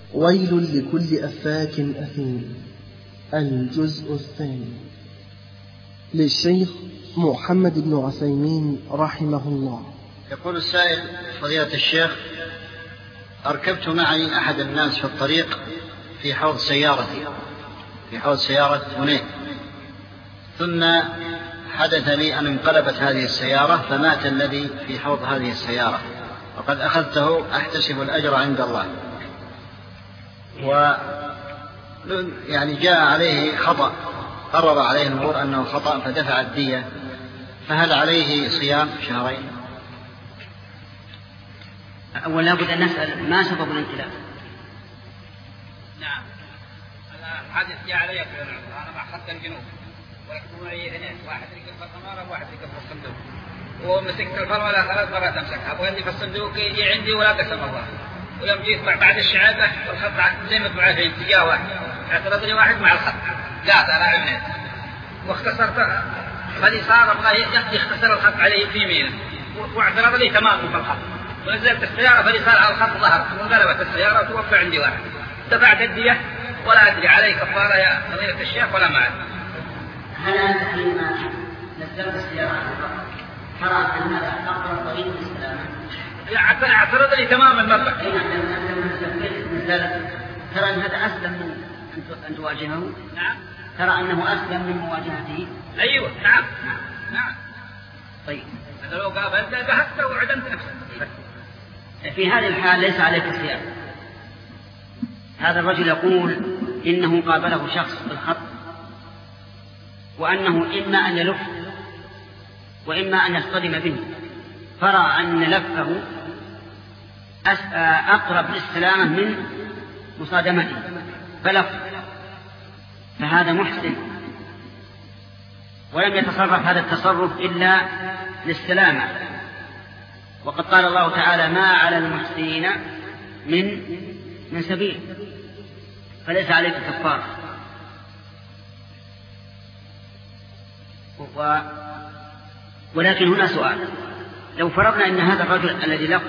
ويل لكل أفاك أثيم. الجزء الثاني. للشيخ محمد بن عثيمين رحمه الله. يقول السائل: فضيلة الشيخ، أركبت معي أحد الناس في الطريق في حوض سيارة هناك، ثم حدث لي أن انقلبت هذه السيارة فمات الذي في حوض هذه السيارة، وقد أخذته أحتسب الأجر عند الله، يعني جاء عليه خطأ، قرر عليه المرور أنه خطأ فدفع الدية، فهل عليه صيام شهرين؟ أولا لابد أن نسأل ما سبب الانقلاب. نعم، الحادث جاء علي في أنا مع خط الجنوب ويكتبون لي اثنين، واحد ركب في القمارة وواحد ركب في الصندوق، ومسكت الفرملة 3 مرات أمسكها، أبغى اللي في الصندوق يجي عندي ولا قسم الله، ويوم جيت بعد الشعابة والخط زي ما تبعه في اتجاه واحد، اعترض لي واحد مع الخط قاعد على عينيه، واختصرت فلي صار أبغى يختصر الخط عليه في يمينه، واعترض لي تمام في الخط، ونزلت السيارة فلي صار على الخط ظهر، وانقلبت السيارة وتوفى عندي واحد، دفعت الدية ولا أدري علي كفارة يا فضيلة الشيخ ولا ما أدري. هل أنت حينما نزلت السيارة ترى أن هذا أقرب طريق للسلامة؟ اعترض لي تماما المبلغ. ترى أن هذا أسلم من أن تواجهه؟ نعم. ترى أنه أسلم من مواجهته؟ أيوة نعم. طيب هذا لو قابلت ذهبت وعدمت نفسك. في هذه الحال ليس عليك صيام. هذا الرجل يقول إنه قابله شخص في الخط، وأنه إما أن يلف وإما أن يصطدم به، فرأى أن لفه أقرب للسلامة من مصادمته فلف، فهذا محسن ولم يتصرف هذا التصرف إلا للسلامة، وقد قال الله تعالى: ما على المحسنين من سبيل، فليس عليك كفارة. ولكن هنا سؤال: لو فرضنا أن هذا الرجل الذي لف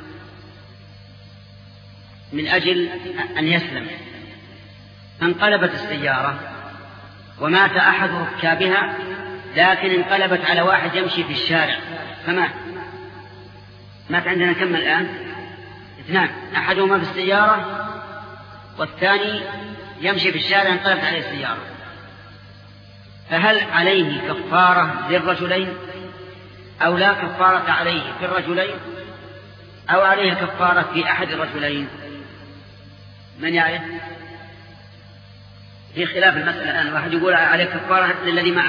من أجل أن يسلم فانقلبت السيارة ومات أحد ركابها، لكن انقلبت على واحد يمشي في الشارع فمات. مات عندنا كم الآن؟ 2، أحدهما في السيارة والثاني يمشي في الشارع انقلبت عليه السيارة، فهل عليه كفارة للرجلين أو لا كفارة عليه في الرجلين، أو عليه كفارة في أحد الرجلين؟ من يعرف؟ في خلاف المسألة الآن، واحد يقول عليه كفارة للذي معه.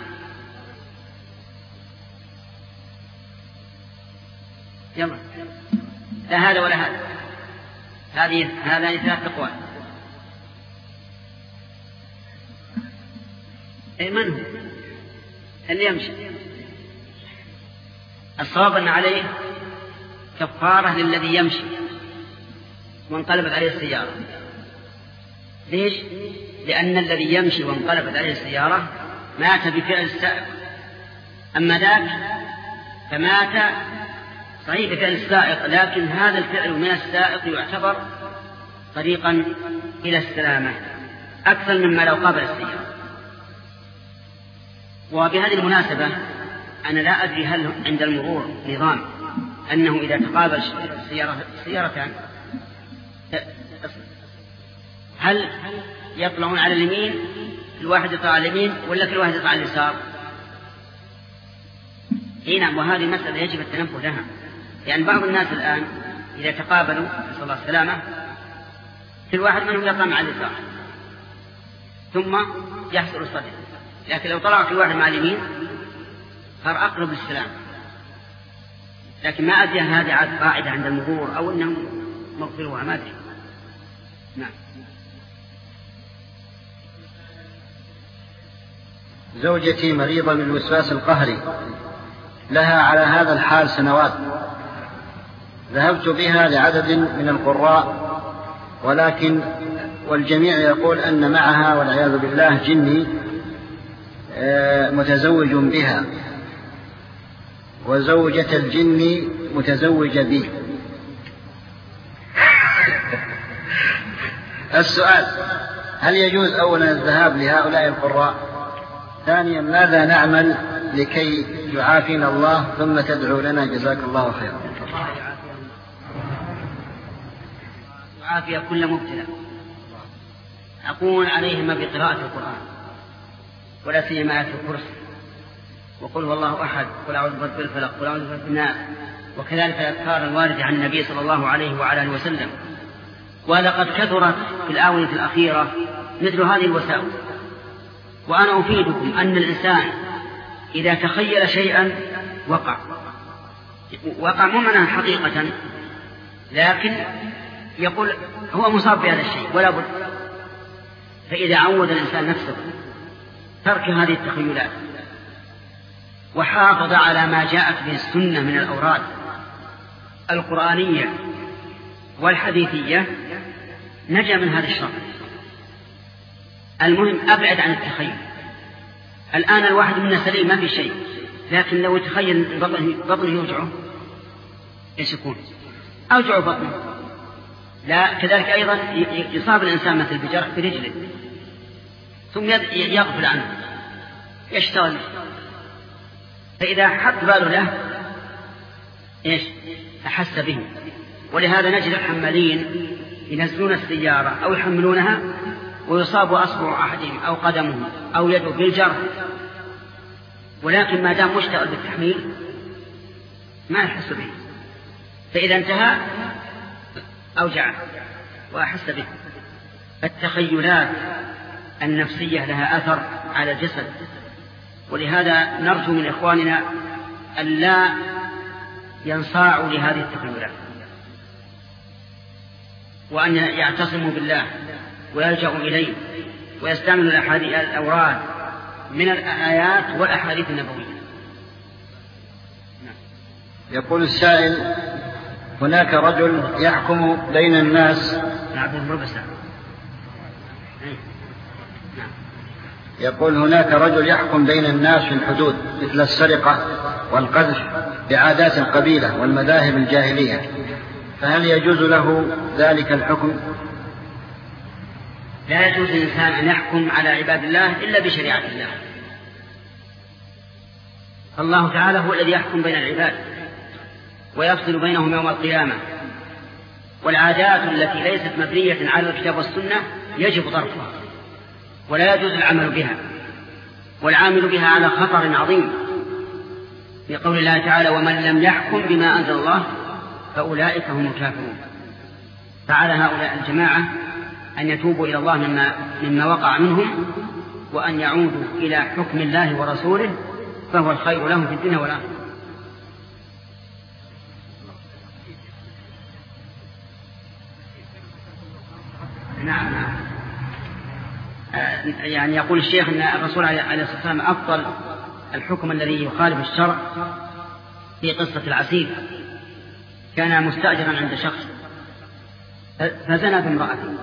يلا، لا هذا ولا هذا، هذا 3 أقوال. من هو اللي يمشي؟ الصواب أن عليه كفارة للذي يمشي وانقلبت عليه السيارة. ليش؟ لأن الذي يمشي وانقلبت عليه السيارة مات بفعل السائق، أما ذاك فمات صحيح بفعل السائق، لكن هذا الفعل من السائق يعتبر طريقا إلى السلامة أكثر مما لو قابل السيارة. وبهذه المناسبة أنا لا أدري هل عند المرور نظام أنه إذا تقابل سيارتان هل يطلعون على اليمين، كل واحد يطلع على اليمين ولا كل واحد يطلع على اليسار؟ نعم، وهذه مسألة يجب التنبه لها، لأن بعض الناس الآن إذا تقابلوا نسأل الله السلامة كل واحد منهم يطلع مع اليسار ثم يحصل الصدمة، لكن لو طلع كل واحد مع اليمين صار أقرب للسلام. لكن ما أدري هذه قاعدة عند المرور أو أنهم مغفروها، ما أدري. نعم. زوجتي مريضة من الوسواس القهري، لها على هذا الحال سنوات، ذهبت بها لعدد من القراء والجميع يقول أن معها والعياذ بالله جني متزوج بها، وزوجة الجن متزوجة بي، السؤال: هل يجوز أولا الذهاب لهؤلاء القراء؟ ثانيا: ماذا نعمل لكي يعافينا الله؟ ثم تدعو لنا جزاك الله خيرا. يعافي كل مبتلى. أقول عليهم بقراءة القرآن، ولا سيما آية الكرسي، وقل هو الله أحد، قل أعوذ برب الفلق، قل أعوذ برب الناس، وكذلك الأذكار الواردة عن النبي صلى الله عليه وعلى آله وسلم. ولقد كثرت في الآونة الأخيرة مثل هذه الوساوس. وأنا أفيدكم أن الإنسان إذا تخيل شيئا وقع مؤمنا حقيقة، لكن يقول هو مصاب بهذا الشيء ولا بد. فإذا عود الإنسان نفسه ترك هذه التخيلات وحافظ على ما جاءت به السنة من الأوراد القرآنية والحديثية، نجا من هذا الشر. المهم أبعد عن التخيل. الآن الواحد منا سليم ما في شيء، لكن لو تخيل بطنه يوجعه ايش يكون؟ أوجع بطنه. لا كذلك أيضا يصاب الإنسان مثل بجرح في رجله ثم يغفل عنه يشتغل. فإذا حط باله له ايش أحس به. ولهذا نجد الحمالين ينزلون السيارة أو يحملونها ويصاب أصبع أحدهم أو قدمه أو يده بالجرح، ولكن ما دام مشتغل بالتحميل ما يحس به، فإذا انتهى أوجعه وأحس به. التخيلات النفسية لها أثر على الجسد، ولهذا نرجو من إخواننا أن لا ينصاعوا لهذه التخيلات، وأن يعتصموا بالله ويلجأوا إليه ويستعملوا الأوراد من الآيات والأحاديث النبوية. يقول السائل: هناك رجل يحكم بين الناس. يقول: هناك رجل يحكم بين الناس في الحدود مثل السرقة والقذف بعادات القبيلة والمذاهب الجاهلية، فهل يجوز له ذلك الحكم؟ لا يجوز للإنسان أن يحكم على عباد الله إلا بشريعة الله. الله تعالى هو الذي يحكم بين العباد ويفصل بينهم يوم القيامة. والعادات التي ليست مبنية على الكتاب والسنة يجب طرحها ولا يجوز العمل بها، والعامل بها على خطر عظيم، في قول الله تعالى: ومن لم يحكم بما أنزل الله فأولئك هم الكافرون. فعلى هؤلاء الجماعة أن يتوبوا إلى الله مما وقع منهم، وأن يعودوا إلى حكم الله ورسوله، فهو الخير لهم في الدنيا والآخرة. نعم. يعني يقول الشيخ أن الرسول عليه الصلاة والسلام أفضل الحكم الذي يخالف الشرع في قصة العسير. كان مستأجرا عند شخص فزنى بامرأته،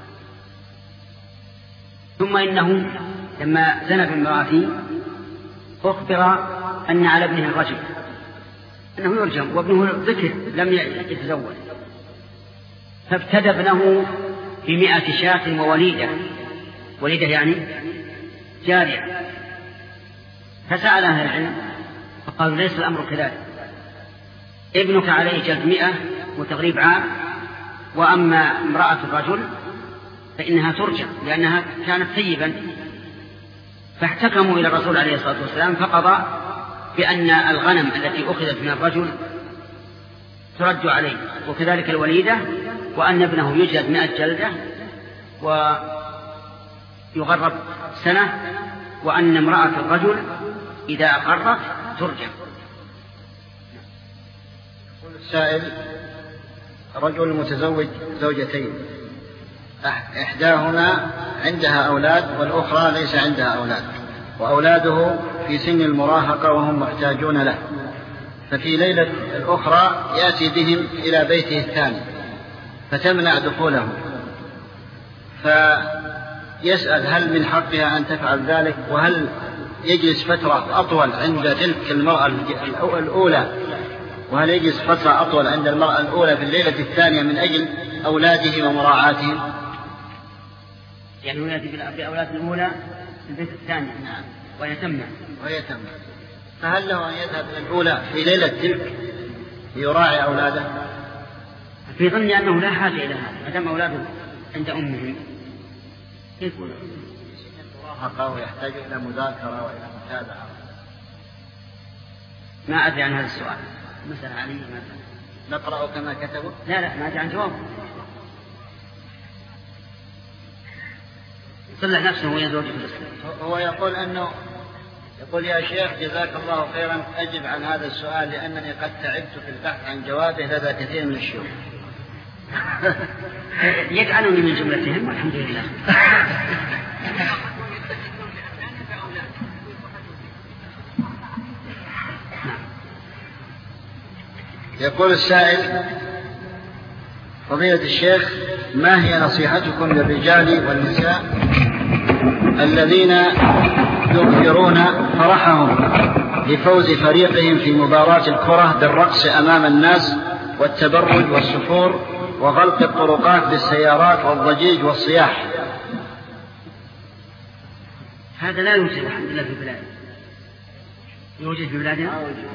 ثم إنه لما زنى بامرأته أخبر أن على ابنه الرجم، أنه يرجم، وابنه ذكر لم يتزوج، فابتدى ابنه ب100 شاة ووليدة. وليدة يعني جارية. فسأل أهل العلم فقالوا: ليس الأمر كذلك، ابنك عليه جلد 100 وتغريب عام، وأما امرأة الرجل فإنها ترجم لأنها كانت ثيبا. فاحتكموا إلى الرسول عليه الصلاة والسلام فقضى بأن الغنم التي أخذت من الرجل ترد عليه، وكذلك الوليدة، وأن ابنه يجلد 100 جلدة ويغرب سنة، وأن امرأة الرجل إذا أقرت ترجم. السائل: رجل متزوج زوجتين، إحداهما عندها أولاد والأخرى ليس عندها أولاد، وأولاده في سن المراهقة وهم محتاجون له، ففي ليلة الأخرى يأتي بهم إلى بيته الثاني فتمنع دخوله، فيسأل: هل من حقها أن تفعل ذلك؟ وهل يجلس فترة أطول عند تلك المرأة الأولى؟ وهل يجلس فترة أطول عند المرأة الأولى في الليلة الثانية من أجل أولاده ومراعاتهم؟ يعني هو يأتي بأولاد الأولى في البيت الثاني. نعم. ويتم. فهل له أن يذهب إلى الأولى في ليلة تلك ليراعي أولاده؟ في ظني أنه لا حاجة إلى هذا ما دام أولاده عند أمهم. يقول مراهقة ويحتاج إلى مذاكرة وإلى متابعة. ما أدري عن هذا السؤال. مثلا علي مثلا نقرأ كما كتبوا؟ لا ما أدري عن جواب. يصلح نفسه وهي زوجة الإسلام. هو يقول يا شيخ جزاك الله خيرا أجب عن هذا السؤال لأنني قد تعبت في البحث عن جوابه لدى كثير من الشيوخ. يجعلني من جملتهم والحمد لله. يقول السائل فضيلة الشيخ ما هي نصيحتكم للرجال والنساء الذين يظهرون فرحهم لفوز فريقهم في مباراة الكرة بالرقص أمام الناس والتبرج والسفور وغلق الطرقات بالسيارات والضجيج والصياح؟ هذا لا يوجد الحمد لله في بلادنا. يوجد في بلادنا؟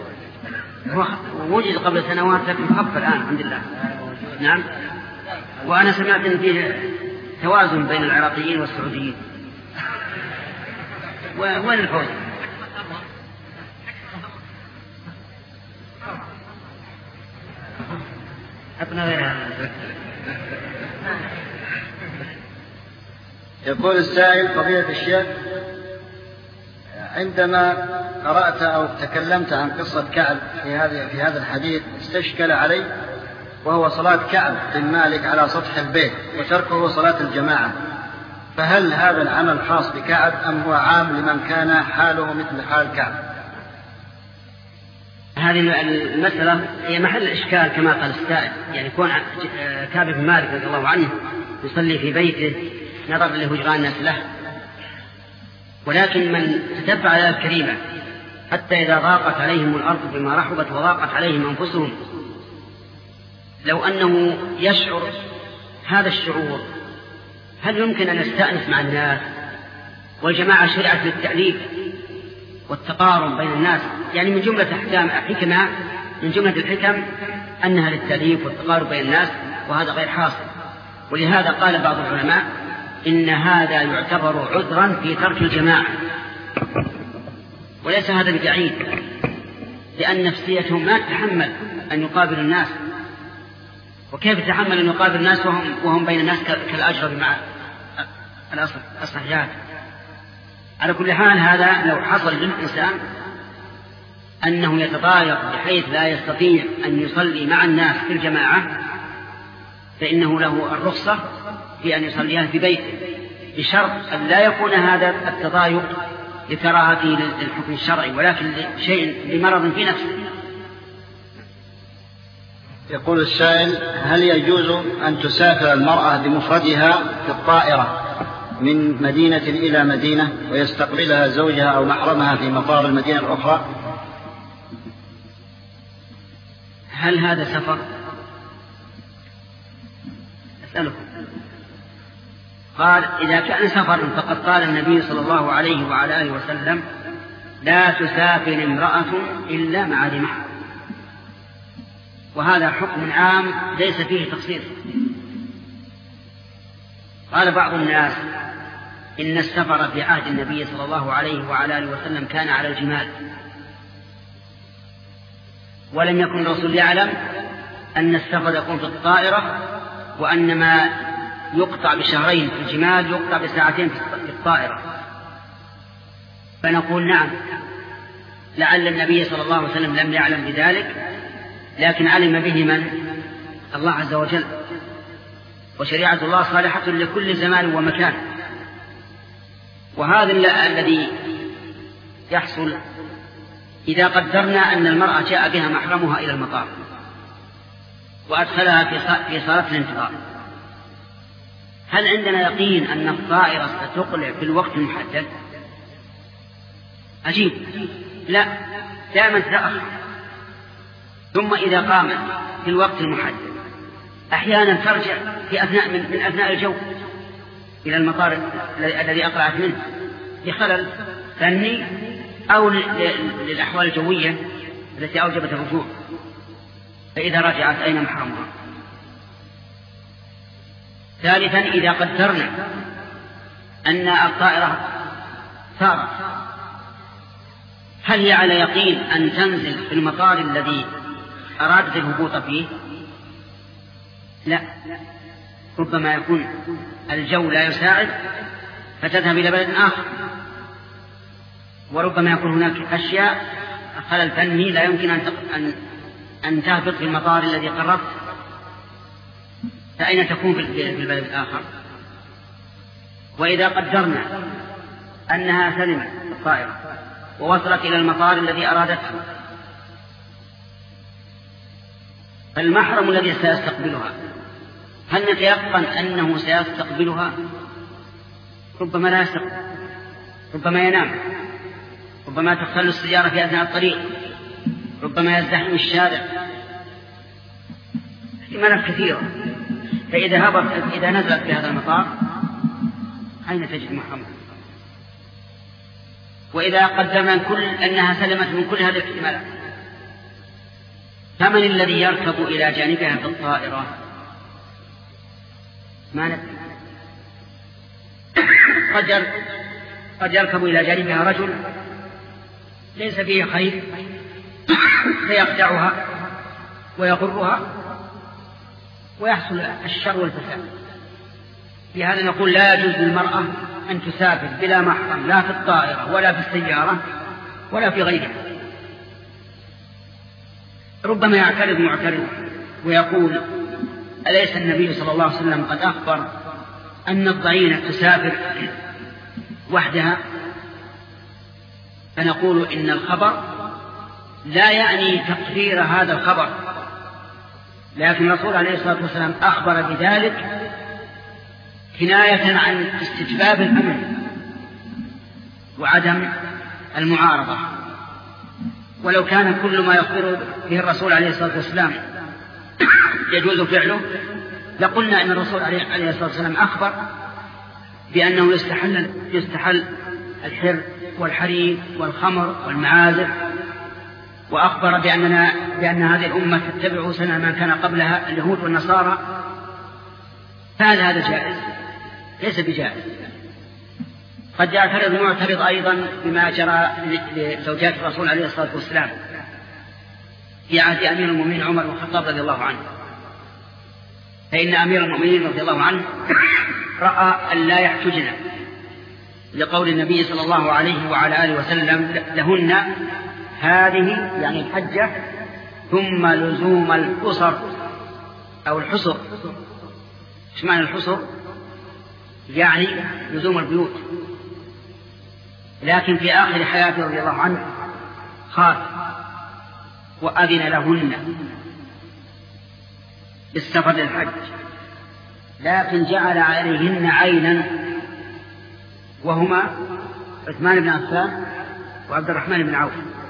ووجد قبل سنوات لكن خف الآن الحمد لله. نعم. وأنا سمعت أن فيه توازن بين العراقيين والسعوديين. وين الفوز؟ أبنى غيرها. يقول السائل فضيلة الشيخ عندما قرأت أو تكلمت عن قصة كعب في هذا الحديث استشكل علي وهو صلاة كعب بن مالك على سطح البيت وتركه صلاة الجماعة، فهل هذا العمل خاص بكعب أم هو عام لمن كان حاله مثل حال كعب؟ هذه المسألة هي محل إشكال كما قال السائل. يعني كون كعب بن مالك رضي الله عنه يصلي في بيته نظر لهجران الناس له، ولكن من تتبع آيات الكريمة حتى إذا ضاقت عليهم الأرض بما رحبت وضاقت عليهم أنفسهم، لو أنه يشعر هذا الشعور هل يمكن أن يستأنس مع الناس؟ والجماعة شرعت للتأليف والتقارب بين الناس، يعني من جملة حكمة من جملة الحكم أنها للتأليف والتقارب بين الناس، وهذا غير حاصل. ولهذا قال بعض العلماء إن هذا يعتبر عذرا في ترك الجماعة، وليس هذا ببعيد، لأن نفسيتهم ما تتحمل أن يقابل الناس، وكيف يتحمل أن يقابل الناس وهم بين الناس كالأجرب مع الأصحيات. على كل حال هذا لو حصل للإنسان أنه يتضايق بحيث لا يستطيع أن يصلي مع الناس في الجماعة فإنه له الرخصة في أن يصليها في بيته، بشرط أن لا يكون هذا التضايق لكراهته للحكم الشرعي ولكن لشيء لمرض في نفسه. يقول السائل هل يجوز أن تسافر المرأة بمفردها في الطائرة من مدينة إلى مدينة ويستقبلها زوجها أو محرمها في مطار المدينة الأخرى؟ هل هذا سفر؟ أسألكم. قال إذا كان سفر فقد قال النبي صلى الله عليه وعلى آله وسلم لا تسافر امرأة إلا مع ذي محرم، وهذا حكم عام ليس فيه تخصيص. قال بعض الناس إن السفر في عهد النبي صلى الله عليه وعلى آله وسلم كان على الجمال، ولم يكن الرسول يعلم أن السفر يكون في الطائرة، وأن ما يقطع بشهرين في الجمال يقطع بساعتين في الطائرة. فنقول نعم، لعل النبي صلى الله عليه وسلم لم يعلم بذلك، لكن علم به من؟ الله عز وجل، وشريعة الله صالحة لكل زمان ومكان. وهذا الذي يحصل إذا قدرنا أن المرأة جاء بها محرمها إلى المطار وأدخلها في صالة الانتظار، هل عندنا يقين أن الطائرة ستقلع في الوقت المحدد؟ عجيب، لا، دائما تتأخر. ثم إذا قامت في الوقت المحدد أحيانا ترجع في من أثناء الجو، إلى المطار الذي أقلعت منه لخلل فني أو للأحوال الجوية التي أوجبت الرجوع، فإذا رجعت أين محرمها؟ ثالثا إذا قدرنا أن الطائرة سارت، هل هي على يقين أن تنزل في المطار الذي أرادت الهبوط فيه؟ لا، ربما يكون الجو لا يساعد فتذهب إلى بلد آخر، وربما يكون هناك أشياء خلل فني لا يمكن أن تهبط في المطار الذي قررت، فأين تكون في البلد الآخر؟ وإذا قدرنا أنها سلمت الطائرة ووصلت إلى المطار الذي أرادته، فالمحرم الذي سيستقبلها هل نتيقن أنه سيستقبلها؟ ربما لا يستقبل، ربما ينام، ربما تختل السيارة في أثناء الطريق، ربما يزدحم الشارع، احتمالات كثيرة. فإذا نزلت في هذا المطار أين تجد محرمها؟ وإذا قدمنا أنها سلمت من كل هذه الاحتمالات، فمن الذي يركب إلى جانبها في الطائرة؟ ما ندري. قد يركب إلى جانبها رجل ليس فيه خير فيخدعها ويغرها ويحصل الشر والفساد. لهذا نقول لا يجوز للمرأة أن تسافر بلا محرم، لا في الطائرة ولا في السيارة ولا في غيرها. ربما يعترض معترض ويقول: أليس النبي صلى الله عليه وسلم قد أخبر أن الضعينة تسافر وحدها؟ فنقول إن الخبر لا يعني تقرير هذا الخبر، لكن الرسول عليه الصلاة والسلام أخبر بذلك كناية عن استجباب الأمر وعدم المعارضة. ولو كان كل ما يخبر به الرسول عليه الصلاة والسلام يجوز فعله لقلنا إن الرسول عليه الصلاة والسلام أخبر بأنه يستحل الحر والحرير والخمر والمعازف، وأخبر بأن هذه الأمة تتبع سنة ما كان قبلها اليهود والنصارى، هذا جائز ليس بجائز. قد يعترض معترض أيضا بما جرى لزوجات الرسول عليه الصلاة والسلام في عهد أمير المؤمنين عمر بن الخطاب رضي الله عنه، فإن أمير المؤمنين رضي الله عنه رأى أن لا يحتجن لقول النبي صلى الله عليه وعلى آله وسلم لهن هذه يعني الحجة ثم لزوم الحصر أو الحصر. ايش معنى الحصر؟ يعني لزوم البيوت. لكن في آخر حياته رضي الله عنه خاف وأذن لهن بالسفر للحج، لكن جعل عليهن عينا وهما عثمان بن عفان وعبد الرحمن بن عوف.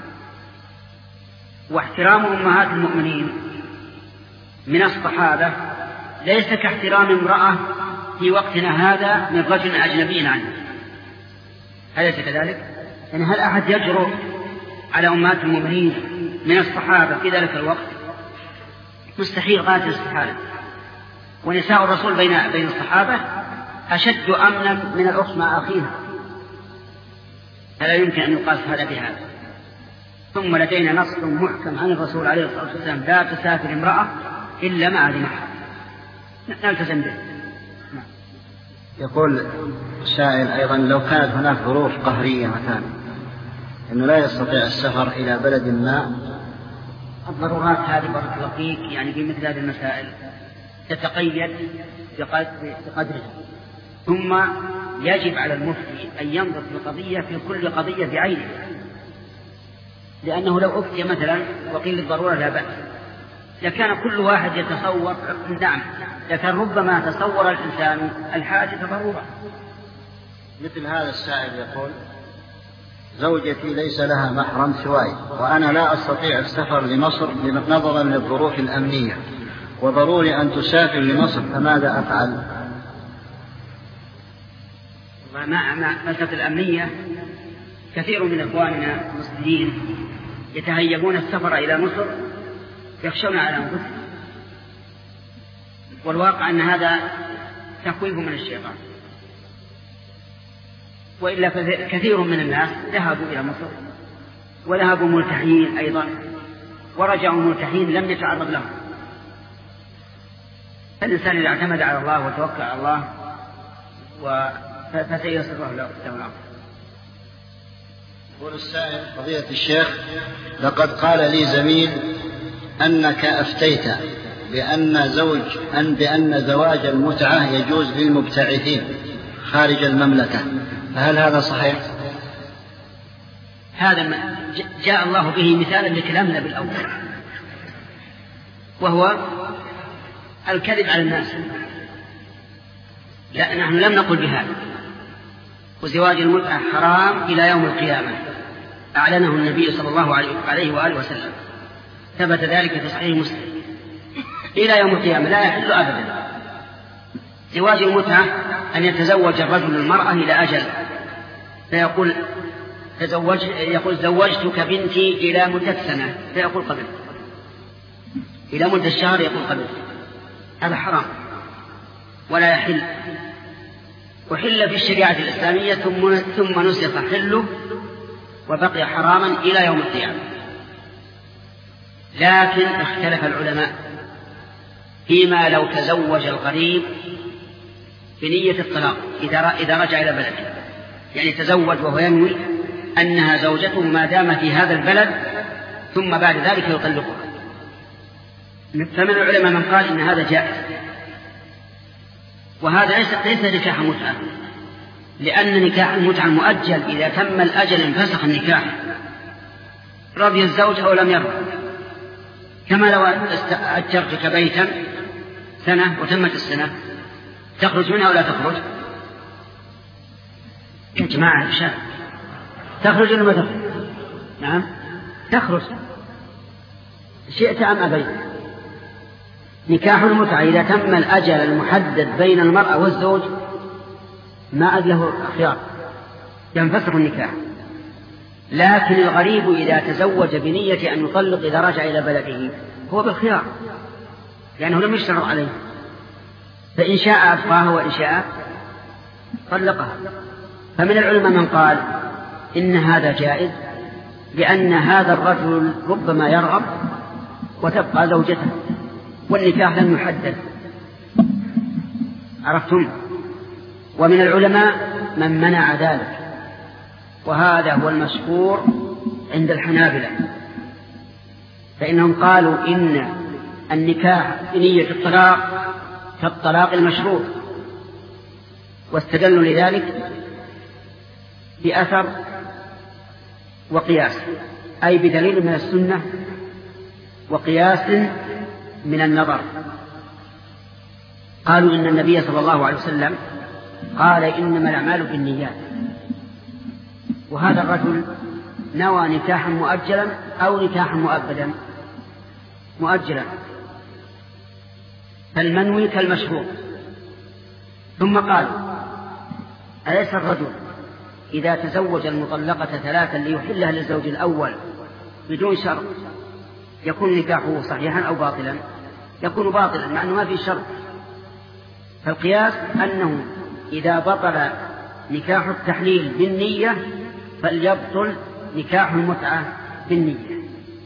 واحترام أمهات المؤمنين من الصحابة ليس كاحترام امرأة في وقتنا هذا من رجل أجنبي عنه، أليس كذلك؟ يعني هل أحد يجرؤ على أمهات المؤمنين من الصحابة في ذلك الوقت؟ مستحيل غاية الاستحالة. ونساء الرسول بين الصحابة أشد أمنا من الأخت مع أخيها، فلا يمكن أن يقاس هذا بهذا. ثم لدينا نص محكم عن الرسول عليه الصلاة والسلام: لا تسافر امرأة إلا مع ذي محرم، نلتزم به. يقول السائل أيضا: لو كانت هناك ظروف قهرية مثلا أنه لا يستطيع السفر إلى بلد ما، الضرورات هذه بارك الله فيك يعني في مثل هذه المسائل تتقيد بقدرها، ثم يجب على المفتي أن ينظر في القضية في كل قضية بعينها، لأنه لو أفتي مثلا وقيل للضرورة لا بأس لكان كل واحد يتصور نعم، لكن ربما تصور الإنسان الحاجة ضرورة. مثل هذا السائل يقول: زوجتي ليس لها محرم سواي، وأنا لا أستطيع السفر لمصر نظرا للظروف الأمنية، وضروري أن تسافر لمصر، فماذا أفعل؟ ومع مسألة الأمنية كثير من إخواننا المسلمين يتهيبون السفر إلى مصر يخشون على أنفسهم، والواقع أن هذا تخويف من الشيطان. وإلا كثير من الناس ذهبوا إلى مصر وذهبوا ملتحين أيضا ورجعوا ملتحين لم يتعرض لهم. الإنسان إذا اعتمد على الله وتوكل على الله فسيسر له الأمر. يقول السائل: فضيلة الشيخ، لقد قال لي زميل أنك أفتيت بأن زواج المتعة يجوز للمبتعثين خارج المملكة، فهل هذا صحيح؟ هذا جاء الله به مثالا لكلامنا بالأول، وهو الكذب على الناس. لا، نحن لم نقل بهذا. وزواج المتعة حرام إلى يوم القيامة، أعلنه النبي صلى الله عليه وآله وسلم، ثبت ذلك في صحيح مسلم. إلى يوم القيامة لا يحل أبدا. زواج المتعة أن يتزوج الرجل المرأة إلى أجل، فيقول زوجتك بنتي إلى مدة سنة، فيقول قبل، إلى مدة شهر يقول قبل. هذا حرام ولا يحل. وحل في الشريعة الإسلامية ثم نسخ حله وبقي حراما إلى يوم القيامة. لكن اختلف العلماء فيما لو تزوج الغريب بنية الطلاق إذا رجع إلى بلده، يعني تزوج وهو ينوي أنها زوجته ما دام في هذا البلد ثم بعد ذلك يطلقها. فمن العلماء من قال إن هذا جائز، وهذا ليس نكاح متعة، لأن نكاح المتعة مؤجل، إذا تم الأجل انفسخ النكاح، رضي الزوج أو لم يرضى. كما لو أجرتك بيتا سنة وتمت السنة، تخرج منها ولا تخرج؟ يا جماعة الشارع تخرج ولا ما تخرج؟ نعم تخرج، شئت أم أبيت. نكاح المتعة إذا تم الأجل المحدد بين المرأة والزوج ما عاد له خيار، ينفسخ النكاح. لكن الغريب إذا تزوج بنية أن يطلق إذا رجع إلى بلده هو بالخيار، لأنه لم يشترط عليه، فإن شاء أبقاها وإن شاء طلقها. فمن العلماء من قال إن هذا جائز، لأن هذا الرجل ربما يرغب وتبقى زوجته والنكاح لم يحدد. عرفتم؟ ومن العلماء من منع ذلك، وهذا هو المشهور عند الحنابلة، فإنهم قالوا إن النكاح بنية الطلاق كالطلاق المشروط، واستدلوا لذلك بأثر وقياس، أي بدليل من السنة وقياس من النظر. قالوا إن النبي صلى الله عليه وسلم قال إنما الأعمال بالنيات، وهذا الرجل نوى نكاحا مؤجلا أو نكاحا مؤجلا، فالمنوي كالمشروط. ثم قال: أليس الرجل إذا تزوج المطلقة 3 ليحلها للزوج الأول بدون شرط يكون نكاحه صحيحا أو باطلا؟ يكون باطلا مع أنه ما في شرط. فالقياس أنه إذا بطل نكاح التحليل بالنية فليبطل نكاح المتعة بالنية.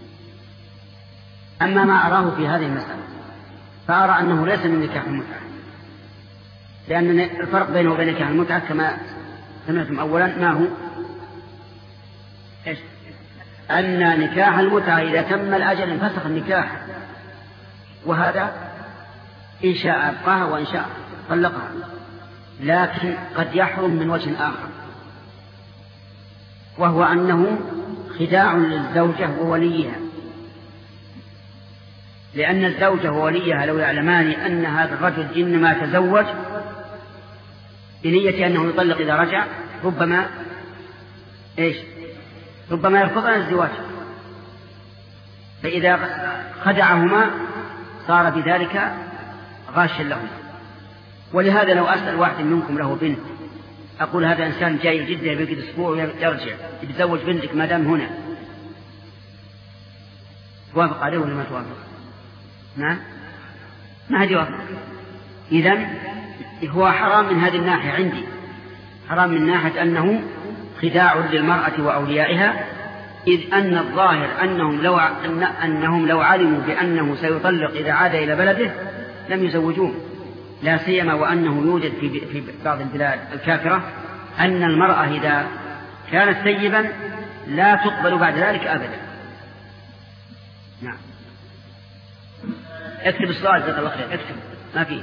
أما ما أراه في هذه المسألة فأرى أنه ليس من نكاح المتعة، لأن الفرق بينه وبين نكاح المتعة كما سمعتم أولا ما هو؟ أن نكاح المتعة إذا تم الأجل انفسخ النكاح، وهذا إن شاء أبقاها وإن شاء طلقها. لكن قد يحرم من وجه آخر، وهو أنه خداع للزوجة ووليها، لأن الزوجة ووليها لو يعلمان أن هذا الرجل إنما تزوج بنية أنه يطلق إذا رجع ربما يرفضن الزواج، فإذا خدعهما صار بذلك غاشا لهم. ولهذا لو أسأل واحد منكم له بنت أقول هذا إنسان جاي جدا يبقى أسبوع ويرجع يتزوج بنتك ما دام هنا، توافق عليه ولا ما توافق؟ نعم ما هذه وافق. إذن هو حرام من هذه الناحية عندي، حرام من ناحية أنه خداع للمرأة وأوليائها، إذ أن الظاهر أنهم لو علموا بأنه سيطلق إذا عاد إلى بلده لم يزوجوه، لا سيما وأنه يوجد في بعض البلاد الكافرة أن المرأة إذا كانت ثيبا لا تقبل بعد ذلك أبدا. نعم اكتب السؤال جزاك الله خير، اكتب ما فيه.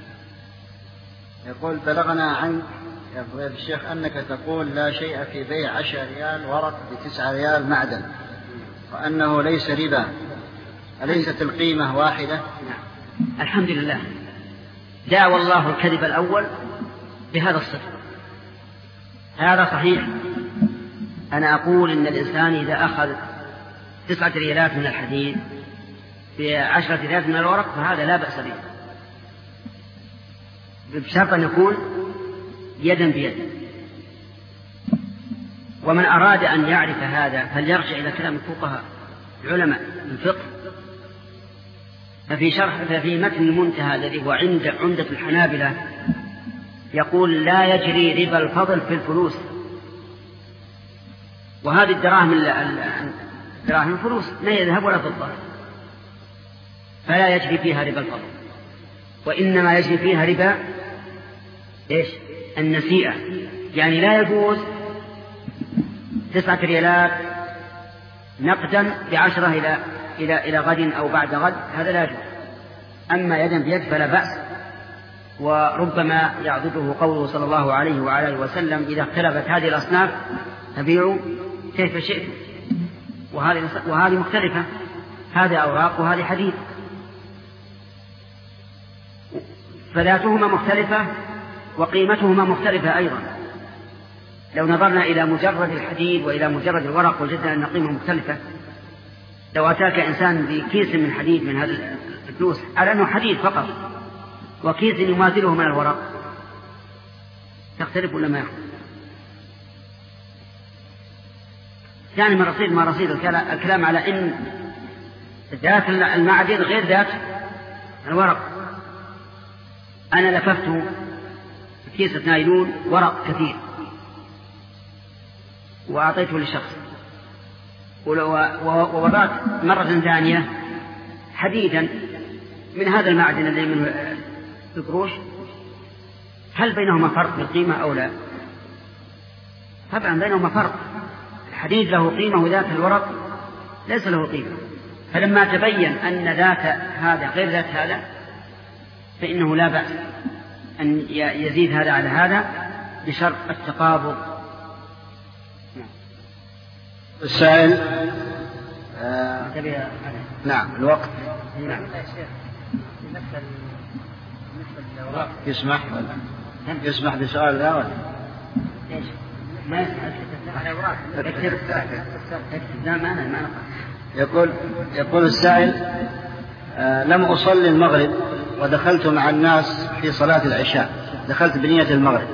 يقول بلغنا عنك يا فضيلة الشيخ أنك تقول لا شيء في بيع 10 ريال ورق ب9 ريال معدن، وأنه ليس ربا، أليست القيمة واحدة؟ نعم الحمد لله، دعوى الله الكذب الأول بهذا الصدق، هذا صحيح. أنا أقول إن الإنسان إذا أخذ 9 ريالات من الحديد ب10 ريالات من الورق فهذا لا بأس به، بشرط أن يكون يدا بيد. ومن أراد أن يعرف هذا فليرجع إلى كلام الفقهاء العلماء الفقه. ففي متن المنتهى الذي هو عمدة الحنابلة يقول لا يجري ربا الفضل في الفلوس، وهذه الدراهم الفلوس لا يذهب ولا فضة، فلا يجري فيها ربا الفضل، وإنما يجري فيها ربا إيش؟ النسيئة. يعني لا يجوز 9 ريالات نقدا ب10 إلى غد أو بعد غد، هذا لا يجوز. أما يدا بيد فلا بأس. وربما يعضده قوله صلى الله عليه وعلى وسلم إذا اختلفت هذه الأصناف فبيعوا كيف شئتم، وهذه مختلفة، هذه أوراق وهذه حديد، فذاتهما مختلفة وقيمتهما مختلفة أيضا. لو نظرنا إلى مجرد الحديد وإلى مجرد الورق وجدنا أن قيمة مختلفة. لو أتاك إنسان بكيس من حديد من هذا الفلوس على أنه حديد فقط وكيس يماثله من الورق، تختلف ولا ما يختلف؟ يعني ما رصيد الكلام على أن ذات المعدن غير ذات الورق. أنا لففت كيسة نايلون ورق كثير وأعطيته لشخص، ووضعت مرة ثانية حديدا من هذا المعدن الذي من القروش، هل بينهما فرق بالقيمة أو لا؟ طبعا بينهما فرق، الحديد له قيمة وذات الورق ليس له قيمة. فلما تبين أن ذات هذا غير ذات هذا فإنه لا بأس أن يزيد هذا على هذا بشرط التقابض. السائل نعم الوقت يسمح بسؤال لا ولا ما يسمح؟ يقول السائل لم أصلي المغرب ودخلت مع الناس في صلاة العشاء، دخلت بنية المغرب،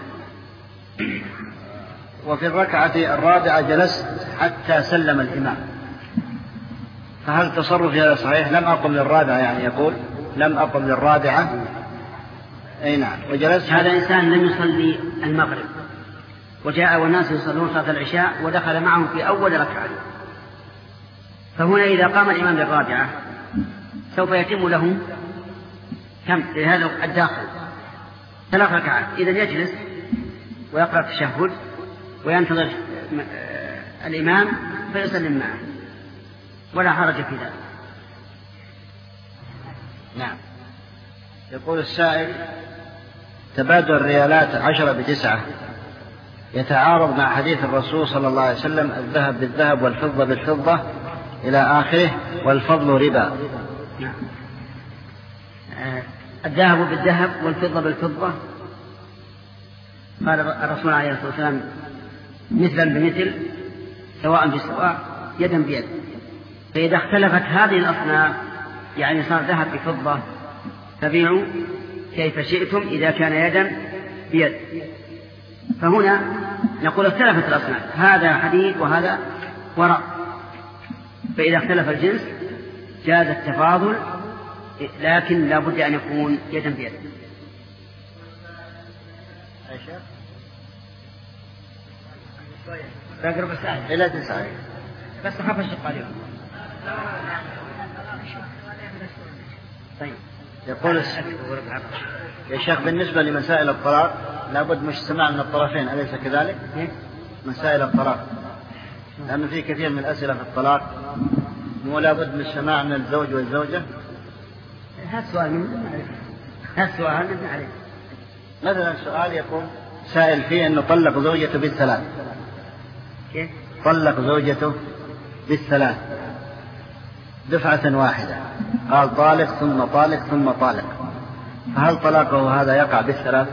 وفي الركعة الرابعة جلست حتى سلم الإمام، فهل تصرفي هذا صحيح؟ لم أقم للرابعة، يعني يقول لم أقم للرابعة. أي نعم. وجلست. هذا إنسان لم يصلي المغرب وجاء والناس يصلون صلاة العشاء ودخل معهم في أول ركعة، فهنا إذا قام الإمام للرابعة سوف يتم له كم لهذا الداخل 3 ركعات. إذا يجلس ويقرأ التشهد وينتظر الإمام فيسلم معه ولا حرج في ذلك. نعم. يقول السائل تبادل الريالات 10 ب9 يتعارض مع حديث الرسول صلى الله عليه وسلم الذهب بالذهب والفضة بالفضة إلى آخره والفضل ربا. نعم. الذهب بالذهب والفضة بالفضة قال الرسول عليه الصلاة والسلام مثلا بمثل سواء بسواء يدا بيد. فإذا اختلفت هذه الأصناف يعني صار ذهب بفضة فبيعوا كيف شئتم إذا كان يدا بيد. فهنا نقول اختلفت الأصناف، هذا حديد وهذا ورق، فإذا اختلف الجنس جاز التفاضل، لكن لا بد أن يكون يدا بيد. تقرب الساعة إلى 9 بس خاف الشق عليهم. طيب يقول يا شيخ بالنسبة لمسائل الطلاق لابد مش سماع من الطرفين، أليس كذلك؟ مسائل الطلاق لأنه في كثير من الأسئلة في الطلاق مو لابد من السماع من الزوج والزوجة. هذا سؤال من عليه. مثلا سؤال يقول سائل فيه أنه طلق زوجته بالثلاث. كيف؟ طلق زوجته بالثلاث دفعة واحدة، قال طالق ثم طالق ثم طالق، فهل طلاقه هذا يقع بالثلاث؟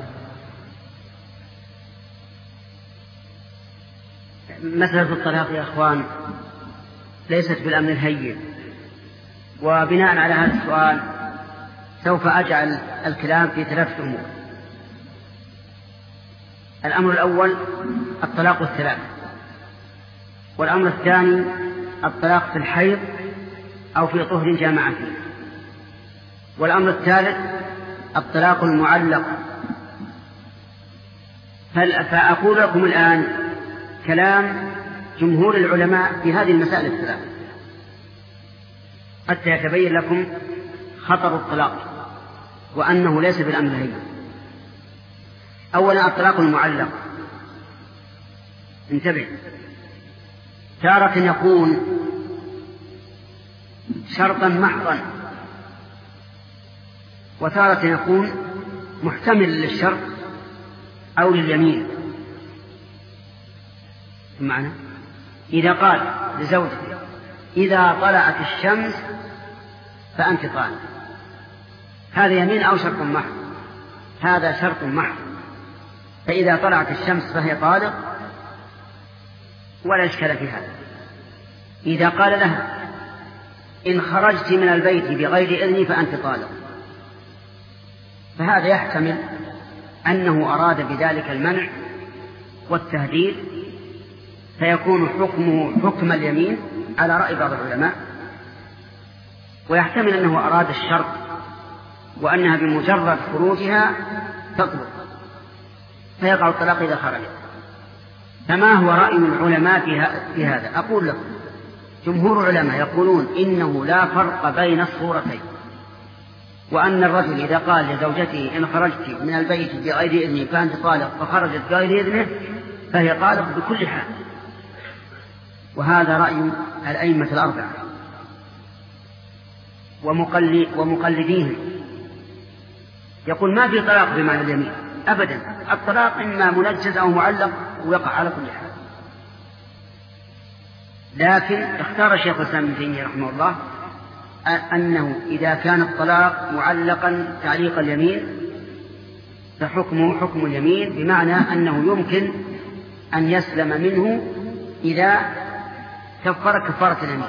مسألة الطلاق يا أخوان ليست بالأمر الهين، وبناء على هذا السؤال سوف أجعل الكلام في 3 أمور. الأمر الأول الطلاق الثلاث، والأمر الثاني الطلاق في الحيض أو في طهر جامع فيه، والأمر الثالث الطلاق المعلق. فأقول لكم الآن كلام جمهور العلماء في هذه المسائل الثلاث حتى يتبين لكم خطر الطلاق وأنه ليس بالأمر الهين. أولا الطلاق المعلق، انتبه، تارة يكون شرطا محضا، وتارة يكون محتمل للشرط أو لليمين. بمعنى إذا قال لزوجته إذا طلعت الشمس فأنت طالق، هذا يمين أو شرط محض؟ هذا شرط محض، فإذا طلعت الشمس فهي طالق ولا إشكال في هذا. إذا قال لها إن خرجت من البيت بغير إذني فأنت طالق، فهذا يحتمل أنه أراد بذلك المنع والتهديد، فيكون حكمه حكم اليمين على رأي بعض العلماء، ويحتمل أنه أراد الشرط وأنها بمجرد خروجها تطلق فيقع الطلاق إذا خرجت. فما هو رأي العلماء في هذا؟ أقول لكم جمهور العلماء يقولون إنه لا فرق بين الصورتين، وأن الرجل إذا قال لزوجته إن خرجت من البيت بغير إذني فأنت طالق فخرجت بغير إذنه فهي طالق بكل حال. وهذا رأي الأئمة الأربعة ومقلديهم، يقول ما في طلاق بمعنى اليمين أبدا، الطلاق إما منجز أو معلق ويقع على كل حال. لكن اختار شيخ الإسلام ابن تيمية رحمه الله أنه إذا كان الطلاق معلقا تعليق اليمين فحكمه حكم اليمين، بمعنى أنه يمكن أن يسلم منه إذا كفر كفارة اليمين.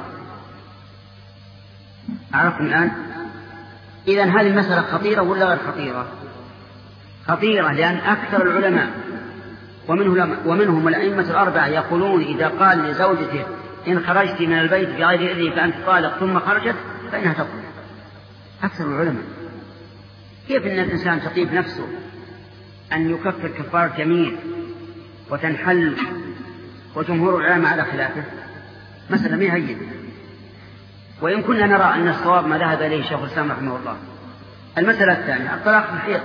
أعرفكم الآن؟ إذن هذه المسألة خطيرة ولا غير خطيرة؟ خطيرة، لأن أكثر العلماء ومنهم الأئمة الأربعة يقولون إذا قال لزوجته إن خرجت من البيت بغير إذني فأنت طالق ثم خرجت فإنها تطلق. أكثر العلماء. كيف أن الإنسان تطيب نفسه أن يكفر كفارة يمين وتنحل وجمهور العلماء على خلافه؟ مسألة ما هي. وإن كنا نرى أن الصواب ما ذهب إليه شيخ الإسلام رحمه الله. المسألة الثانية الطلاق في الحيض.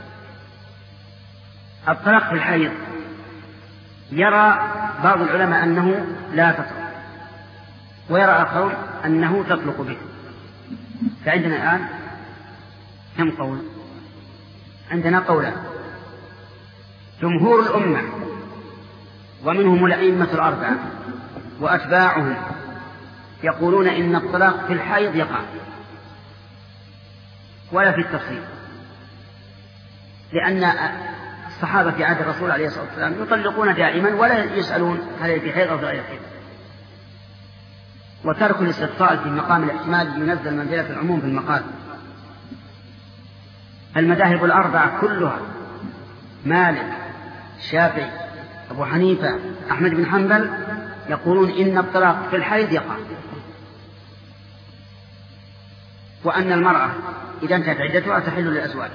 الطلاق في الحيض يرى بعض العلماء أنه لا تطلق، ويرى آخرون أنه تطلق به. فعندنا الآن كم قول؟ عندنا قولان. جمهور الأمة ومنهم الأئمة الأربعة وأتباعهم يقولون إن الطلاق في الحيض يقع ولا في التفصيل، لأن الصحابة في عهد الرسول عليه الصلاة والسلام يطلقون دائما ولا يسألون هل في حيض أو في غير حيض. وترك الاستفصال في مقام الاحتمال ينزل منزلة العموم في المقال. المذاهب الأربعة كلها مالك الشافعي أبو حنيفة أحمد بن حنبل يقولون إن الطلاق في الحيض يقع، وأن المرأة إذا انتهت عدتها تحل للأزواج.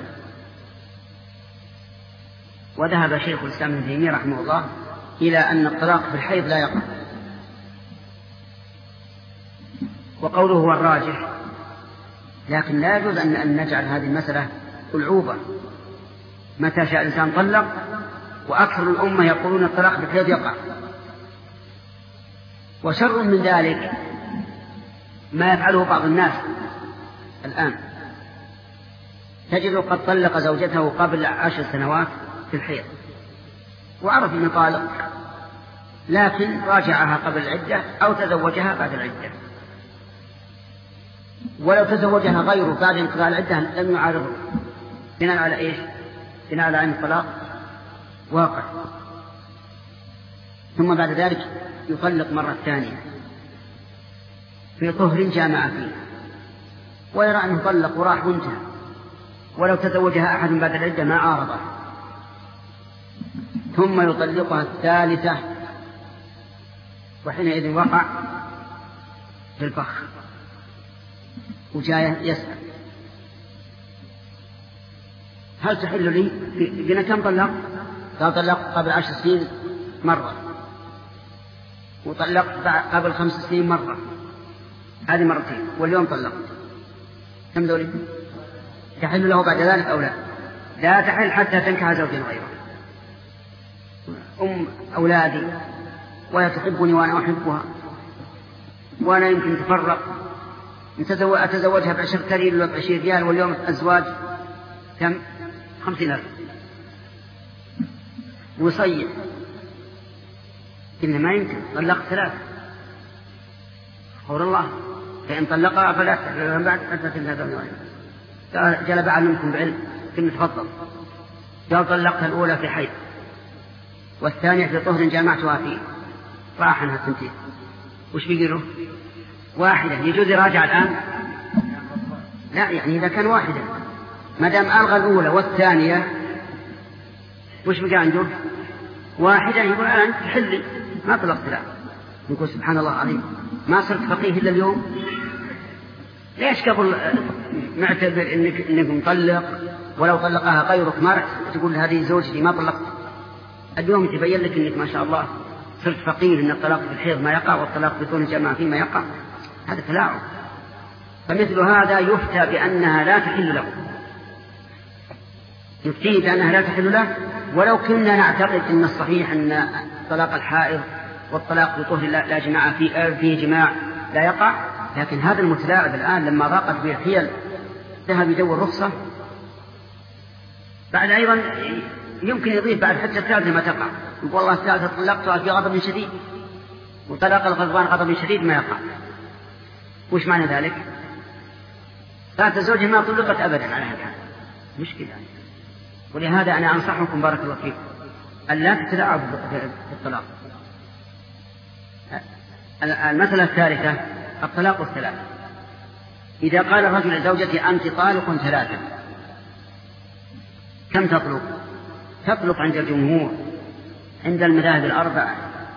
وذهب شيخ الإسلام ابن تيمية رحمه الله إلى أن الطلاق في الحيض لا يقع، وقوله هو الراجح، لكن لا يجوز أن نجعل هذه المسألة ألعوبة. متى شاء الإنسان طلق، وأكثر الأمة يقولون الطلاق في الحيض يقع. وشر من ذلك ما يفعله بعض الناس الآن، تجد قد طلق زوجته قبل 10 سنوات في الحيض وعرف أنه طالق، لكن راجعها قبل العدة أو تزوجها بعد العدة، ولو تزوجها غيره بعد انقضاء العدة لم يعارضه. بناء على إيش؟ بناء على أن الطلاق واقع. ثم بعد ذلك يطلق مرة ثانية في طهر جامع فيه، ويرى أنه طلق وراح وانتهى، ولو تزوجها أحد بعد العدة ما عارضه، ثم يطلقها الثالثة، وحينئذ وقع في الفخ وجاء يسأل هل تحل لي؟ قلنا كم طلق؟ قال طلق قبل 10 سنين مرة، وطلق قبل 5 سنين مرة، هذه مرتين، واليوم طلق. كم ذولي؟ تحل له بعد ذلك أو لا؟ لا تحل حتى تنكح زوجا غيره. أولادي ولا تحبني وأنا أحبها، وأنا يمكن تفرق، أتزوجها ب10 ريال ولا ب20 ريال، واليوم الأزواج كم؟ 50,000. وصيح إن ما يمكن، طلق 3. قول الله فإن طلقها فلا تحل بعد حتى تنكح زوجا غيره. جلب علمكم بعلم، كم تفضل. قال طلقتها الأولى في حيض، والثانية في طهر جامعتها فيه، راح عنها 2. وش بيقولوا؟ واحدة. يجوز يراجع الآن؟ لا، يعني إذا كان واحدة ما دام ألغى الأولى والثانية وش بقى عنده؟ واحدة. يقول أنا تحلي ما طلقت. لا، نقول سبحان الله العظيم، ما صرت فقيه إلا اليوم. ليش قبل معتبر إنك مطلق، ولو طلقها غيرك ما تقول هذه زوجتي ما طلقت؟ اليوم تبين لك إنك ما شاء الله صرت فقيه، إن الطلاق في الحيض ما يقع والطلاق بدون جماعة فيه ما يقع. هذا تلاعب. فمثل هذا يفتى بأنها لا تحل له، يفتيه بأنها لا تحل له، ولو كنا نعتقد أن الصحيح أن طلاق الحائض والطلاق بطهر لا جماعة فيه جماع لا يقع. لكن هذا المتلاعب الآن لما ضاقت به الحيل ذهب يدور رخصة. بعد أيضا يمكن يضيف بعد حتى الثالثة ما تقع، يقول والله الثالثة طلقتها في غضب شديد، وطلاق الغضبان غضب شديد ما يقع. وش معنى ذلك؟ ثالثة زوجها ما طلقت أبدا على هذا الحال، مشكلة. ولهذا أنا أنصحكم بارك الله فيكم أن لا تتلاعبوا بالطلاق. المسألة الثالثة الطلاق الثلاث. إذا قال الرجل لزوجتي أنت طالق 3، كم تطلق؟ تطلق عند الجمهور، عند المذاهب الأربعة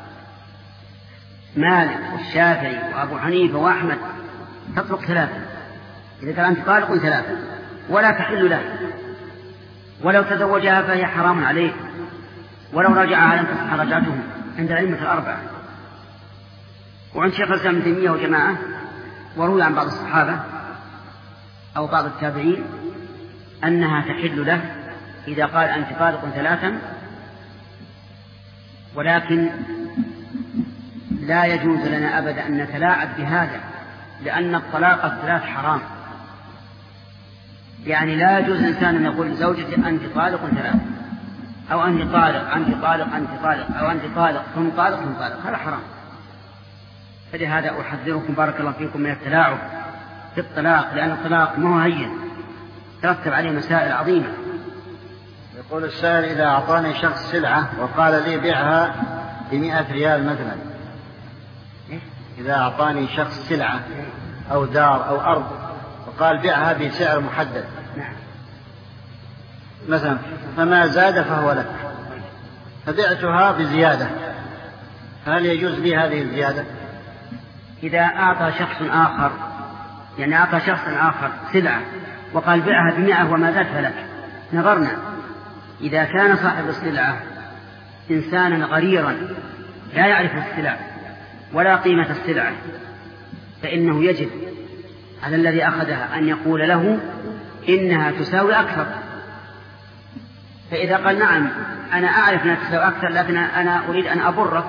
مالك والشافعي وأبو حنيفة وأحمد، تطلق 3. إذا قال أنت طالق 3 ولا تحل له، ولو تزوجها فهي حرام عليه، ولو رجعها لم تصح رجعته عند الأئمة الأربعة. وعند شيخ الإسلام ابن تيمية وجماعة، وروي عن بعض الصحابة أو بعض التابعين أنها تحل له إذا قال أنت طالق 3. ولكن لا يجوز لنا أبدا أن نتلاعب بهذا، لأن الطلاق 3 حرام. يعني لا يجوز الإنسان أن يقول لزوجتي أنت طالق 3، أو أنت طالق أنت طالق أنت طالق، أو أنت طالق ثم طالق ثم طالق، هذا حرام. فلهذا أحذركم بارك الله فيكم من التلاعب في الطلاق، لأن الطلاق ما هو هين، ترتب عليه مسائل عظيمة. يقول السائل إذا أعطاني شخص سلعة وقال لي بيعها ب100 ريال مثلا، إذا أعطاني شخص سلعة أو دار أو أرض وقال بيعها بسعر محدد مثلا، فما زاد فهو لك، فبعتها بزيادة، هل يجوز لي هذه الزيادة؟ إذا أعطى شخص آخر، يعني أعطى شخص آخر سلعة وقال بيعها ب100 وما زاد فلك، نظرنا إذا كان صاحب السلعة إنسانا غريرا لا يعرف السلع ولا قيمة السلعة، فإنه يجب على الذي أخذها أن يقول له إنها تساوي أكثر. فإذا قال نعم أنا أعرف أنها تساوي أكثر لكن أنا أريد أن أبرك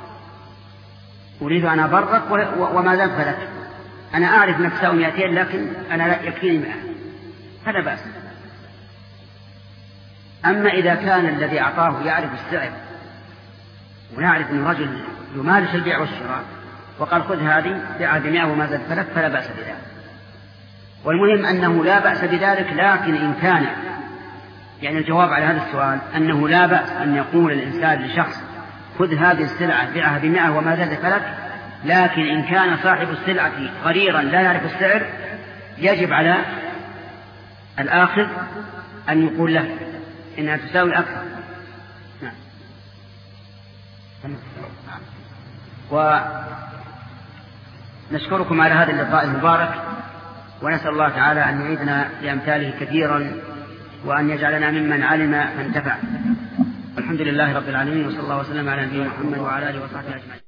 وما زاد فلك، أنا أعرف أنها تساوي 200 لكن أنا لا يكفيني 100، فلا بأس. أما إذا كان الذي أعطاه يعرف السعر ونعرف أن الرجل يمارس البيع والشراء وقال خذ هذه بيعها ب100 وما زاد فلك، فلا بأس بذلك. والمهم أنه لا بأس بذلك، لكن إن كان يعني الجواب على هذا السؤال أنه لا بأس أن يقول الإنسان لشخص خذ هذه السلعة بيعها ب100 وما زاد فلك، لكن إن كان صاحب السلعة غريرا لا يعرف السعر يجب على الآخذ أن يقول له إنها تساوي أكثر. ونشكركم على هذا اللقاء المبارك، ونسأل الله تعالى أن يعيدنا لأمثاله كثيرا وأن يجعلنا ممن علم فانتفع. الحمد لله رب العالمين، وصلى الله وسلم على نبينا محمد وعلى آله وصحبه أجمعين.